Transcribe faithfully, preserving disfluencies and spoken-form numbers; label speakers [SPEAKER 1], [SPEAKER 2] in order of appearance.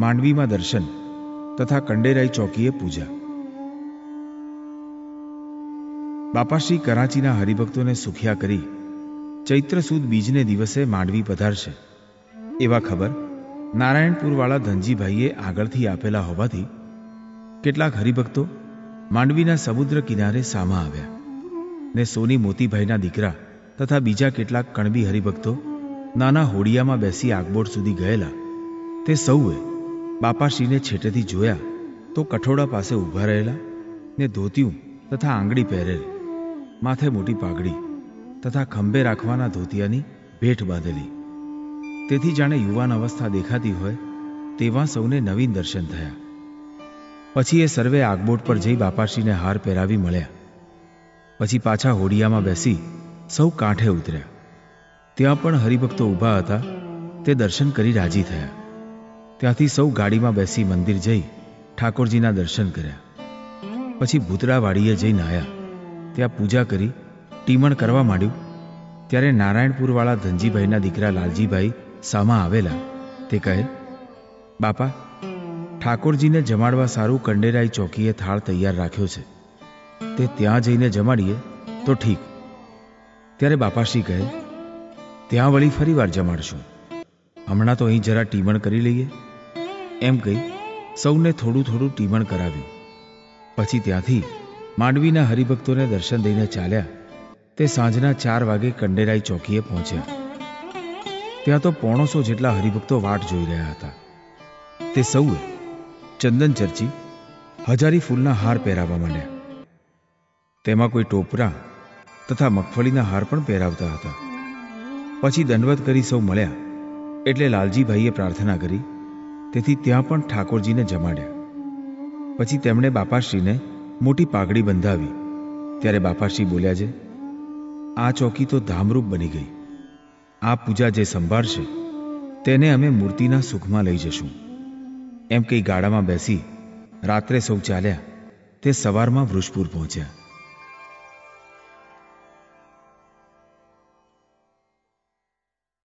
[SPEAKER 1] માંડવીમાં દર્શન તથા કંડેરાઈ ચોકીએ પૂજા. બાપાશ્રી કરાચીના હરિભક્તોને સુખિયા કરી ચૈત્ર સુદ બીજને દિવસે માંડવી પધારશે એવા ખબર નારાયણપુરવાળા ધનજીભાઈએ આગળથી આપેલા હોવાથી કેટલાક હરિભક્તો માંડવીના સમુદ્ર કિનારે સામા આવ્યા ને સોની મોતીભાઈના દીકરા તથા બીજા કેટલાક કણબી હરિભક્તો નાના હોડિયામાં બેસી આગબોટ સુધી ગયેલા તે સૌએ બાપાશ્રીને છેટેથી જોયા તો કઠોડા પાસે ઊભા રહેલા ને ધોતિયું તથા આંગળી પહેરેલ, માથે મોટી પાઘડી તથા ખંભે રાખવાના ધોતિયાની ભેટ બાંધેલી, તેથી જાણે યુવાન અવસ્થા દેખાતી હોય તેવા સૌને નવીન દર્શન થયા. પછી એ સર્વે આગબોટ પર જઈ બાપાશ્રીને હાર પહેરાવી મળ્યા. પછી પાછા હોડિયામાં બેસી સૌ કાંઠે ઉતર્યા. ત્યાં પણ હરિભક્તો ઊભા હતા તે દર્શન કરી રાજી થયા. ત્યાંથી સૌ ગાડીમાં બેસી મંદિર જઈ ઠાકોરજીના દર્શન કર્યા. પછી ભૂતળાવાડીએ જઈ નાહ્યા. ત્યાં પૂજા કરી ટીમણ કરવા માંડ્યું ત્યારે નારાયણપુરવાળા ધનજીભાઈના દીકરા લાલજીભાઈ સામા આવેલા. તે કહે, બાપા, ઠાકોરજીને જમાડવા સારું કંડેરાઈ ચોકીએ થાળ તૈયાર રાખ્યો છે, તે ત્યાં જઈને જમાડીએ તો ઠીક. ત્યારે બાપાશ્રી કહે, ત્યાં વળી ફરી વાર જમાડશું, હમણાં તો અહીં જરા ટીમણ કરી લઈએ. એમ કહી સૌને થોડું થોડું ટીમણ કરાવ્યું. પછી ત્યાંથી માંડવીના હરિભક્તોને દર્શન દઈને ચાલ્યા તે સાંજના ચાર વાગે કંડેરાઈ ચોકીએ પહોંચ્યા. ત્યાં તો પોણોસો જેટલા હરિભક્તો વાટ જોઈ રહ્યા હતા. તે સૌએ ચંદન ચર્ચી હજારી ફૂલના હાર પહેરાવવા માંડ્યા. તેમાં કોઈ ટોપરા તથા મગફળીના હાર પણ પહેરાવતા હતા. પછી દંડવત કરી સૌ મળ્યા એટલે લાલજીભાઈએ પ્રાર્થના કરી, તેથી ત્યાં પણ ઠાકોરજીને જમાડ્યા. પછી તેમણે બાપાશ્રીને મોટી પાઘડી બંધાવી. ત્યારે બાપાશ્રી બોલ્યા છે, આ ચોકી તો ધામરૂપ બની ગઈ. આ પૂજા જે સંભાળશે તેને અમે મૂર્તિના સુખમાં લઈ જશું. એમ કહી ગાડામાં બેસી રાત્રે સૌ ચાલ્યા તે સવારમાં વૃષપુર પહોંચ્યા.